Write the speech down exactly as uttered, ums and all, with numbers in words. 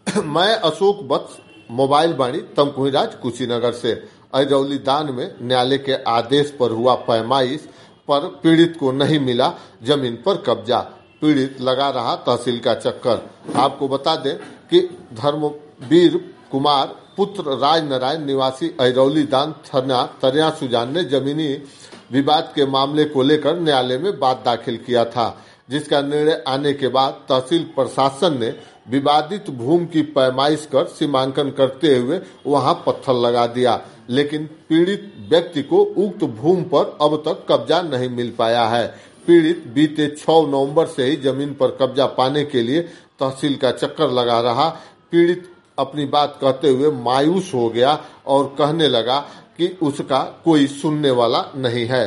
मैं अशोक वत्स, मोबाइल वाणी तमकुहीराज कुशीनगर से। अजरौली दान में न्यायालय के आदेश पर हुआ पैमाइश पर पीड़ित को नहीं मिला जमीन पर कब्जा। पीड़ित लगा रहा तहसील का चक्कर। आपको बता दें कि धर्मवीर कुमार पुत्र राज नारायण निवासी अजरौली दान थाना तरिया सुजान ने जमीनी विवाद के मामले को लेकर न्यायालय में बात दाखिल किया था, जिसका निर्णय आने के बाद तहसील प्रशासन ने विवादित भूमि की पैमाइश कर सीमांकन करते हुए वहां पत्थर लगा दिया, लेकिन पीड़ित व्यक्ति को उक्त भूमि पर अब तक कब्जा नहीं मिल पाया है। पीड़ित बीते छह नवंबर से ही जमीन पर कब्जा पाने के लिए तहसील का चक्कर लगा रहा। पीड़ित अपनी बात कहते हुए मायूस हो गया और कहने लगा कि उसका कोई सुनने वाला नहीं है।